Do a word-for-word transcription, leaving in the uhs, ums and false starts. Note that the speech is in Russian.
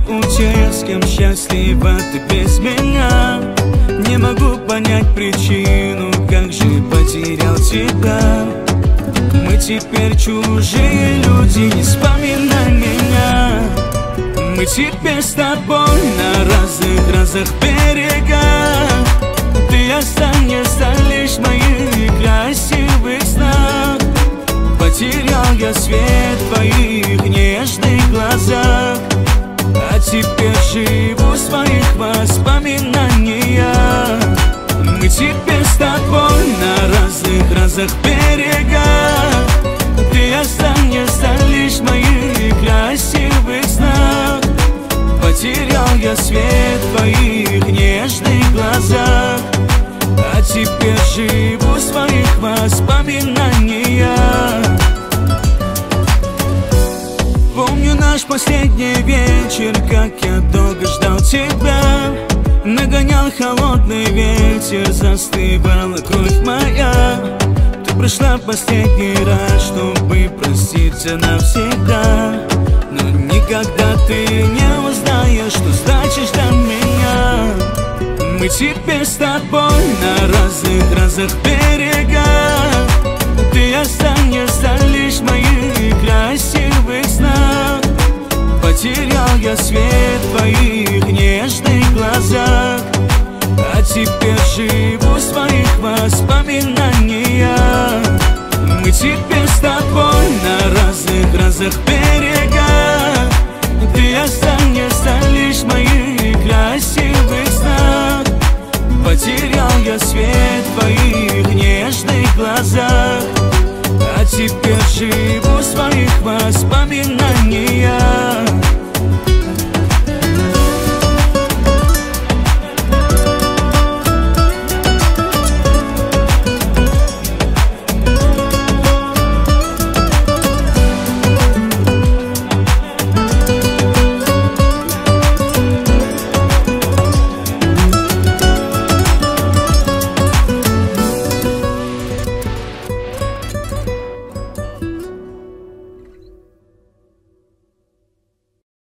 у тех, с кем счастлива ты без меня. Не могу понять причину, как же потерял тебя. Мы теперь чужие люди, не вспоминай меня. Мы теперь с тобой на разных разных берегах. Ты останешься лишь в моих красивых снах. Потерял я свет в твоих нежных глазах, а теперь живу в своих воспоминаниях. Мы теперь с тобой на разных разных берегах. Ты останешься лишь в моих красивых снах. Потерял я свет в твоих нежных глазах, а теперь живу в своих воспоминаниях. Помню наш последний вечер, как я долго ждал тебя. Нагонял холодный ветер, застывала кровь моя. Ты пришла в последний раз, чтобы проститься навсегда. Но никогда ты не узнаешь, что значишь для меня. Мы теперь с тобой на разных разных берегах. Ты останешься лишь в моих красивых снах. Потерял я свет в твоих нежных глазах, а теперь живу в своих воспоминаниях. Мы теперь с тобой на разных разных берегах.